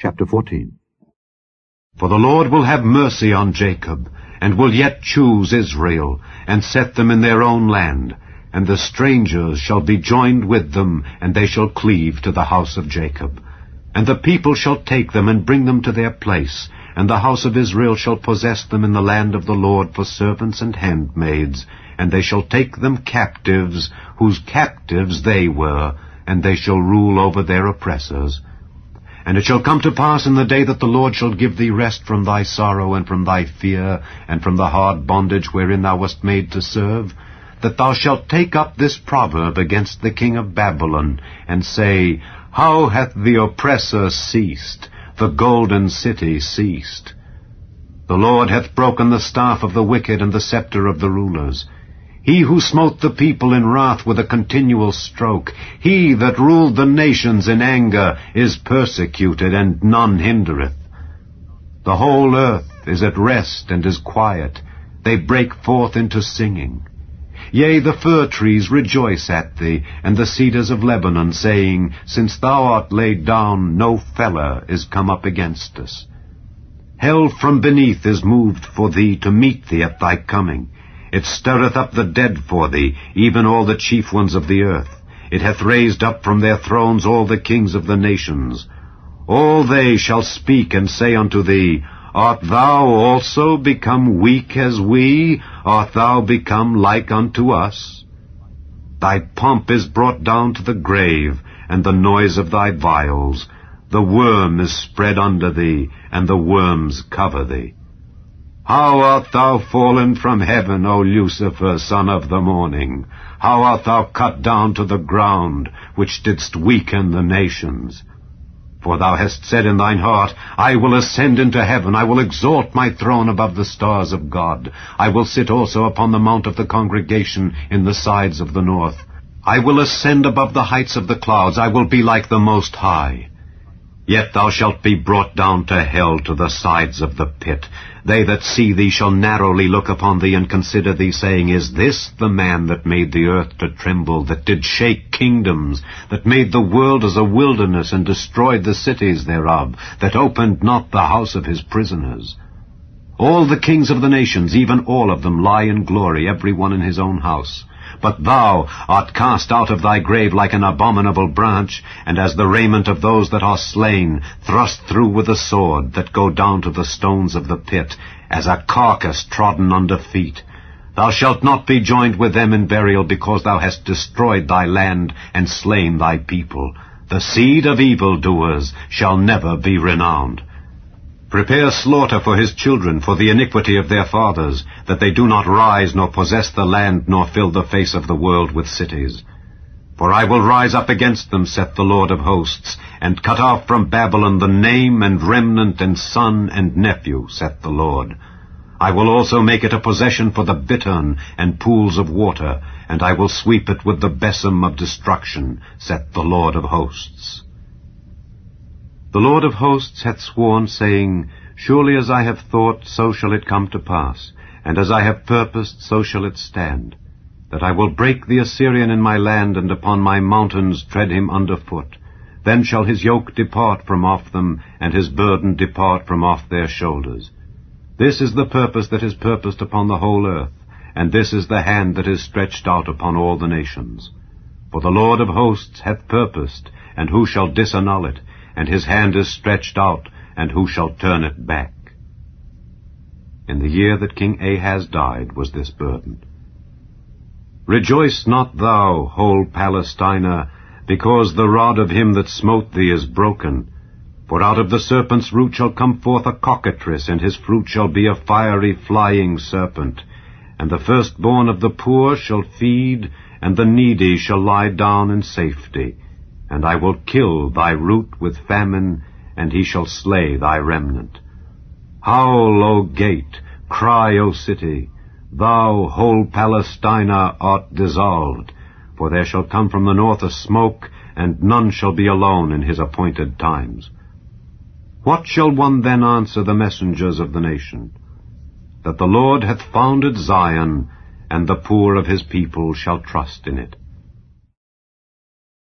Chapter 14. For the Lord will have mercy on Jacob, and will yet choose Israel, and set them in their own land, and the strangers shall be joined with them, and they shall cleave to the house of Jacob. And the people shall take them and bring them to their place, and the house of Israel shall possess them in the land of the Lord for servants and handmaids, and they shall take them captives, whose captives they were, and they shall rule over their oppressors. And it shall come to pass in the day that the Lord shall give thee rest from thy sorrow and from thy fear, and from the hard bondage wherein thou wast made to serve, that thou shalt take up this proverb against the king of Babylon, and say, How hath the oppressor ceased, the golden city ceased? The Lord hath broken the staff of the wicked and the scepter of the rulers. He who smote the people in wrath with a continual stroke, he that ruled the nations in anger, is persecuted, and none hindereth. The whole earth is at rest and is quiet. They break forth into singing. Yea, the fir trees rejoice at thee, and the cedars of Lebanon, saying, Since thou art laid down, no feller is come up against us. Hell from beneath is moved for thee to meet thee at thy coming. It stirreth up the dead for thee, even all the chief ones of the earth. It hath raised up from their thrones all the kings of the nations. All they shall speak and say unto thee, Art thou also become weak as we? Art thou become like unto us? Thy pomp is brought down to the grave, and the noise of thy viols. The worm is spread under thee, and the worms cover thee. How art thou fallen from heaven, O Lucifer, son of the morning? How art thou cut down to the ground, which didst weaken the nations? For thou hast said in thine heart, I will ascend into heaven, I will exalt my throne above the stars of God. I will sit also upon the mount of the congregation in the sides of the north. I will ascend above the heights of the clouds, I will be like the Most High. Yet thou shalt be brought down to hell, to the sides of the pit. They that see thee shall narrowly look upon thee, and consider thee, saying, Is this the man that made the earth to tremble, that did shake kingdoms, that made the world as a wilderness, and destroyed the cities thereof, that opened not the house of his prisoners? All the kings of the nations, even all of them, lie in glory, every one in his own house. But thou art cast out of thy grave like an abominable branch, and as the raiment of those that are slain, thrust through with a sword, that go down to the stones of the pit, as a carcass trodden under feet. Thou shalt not be joined with them in burial, because thou hast destroyed thy land, and slain thy people. The seed of evildoers shall never be renowned. Prepare slaughter for his children, for the iniquity of their fathers, that they do not rise, nor possess the land, nor fill the face of the world with cities. For I will rise up against them, saith the Lord of hosts, and cut off from Babylon the name and remnant and son and nephew, saith the Lord. I will also make it a possession for the bittern and pools of water, and I will sweep it with the besom of destruction, saith the Lord of hosts. The Lord of hosts hath sworn, saying, Surely as I have thought, so shall it come to pass, and as I have purposed, so shall it stand, that I will break the Assyrian in my land, and upon my mountains tread him under foot. Then shall his yoke depart from off them, and his burden depart from off their shoulders. This is the purpose that is purposed upon the whole earth, and this is the hand that is stretched out upon all the nations. For the Lord of hosts hath purposed, and who shall disannul it? And his hand is stretched out, and who shall turn it back? In the year that King Ahaz died was this burden. Rejoice not thou, whole Palestina, because the rod of him that smote thee is broken. For out of the serpent's root shall come forth a cockatrice, and his fruit shall be a fiery flying serpent. And the firstborn of the poor shall feed, and the needy shall lie down in safety. And I will kill thy root with famine, and he shall slay thy remnant. Howl, O gate, cry, O city, thou, whole Palestina, art dissolved. For there shall come from the north a smoke, and none shall be alone in his appointed times. What shall one then answer the messengers of the nation? That the Lord hath founded Zion, and the poor of his people shall trust in it.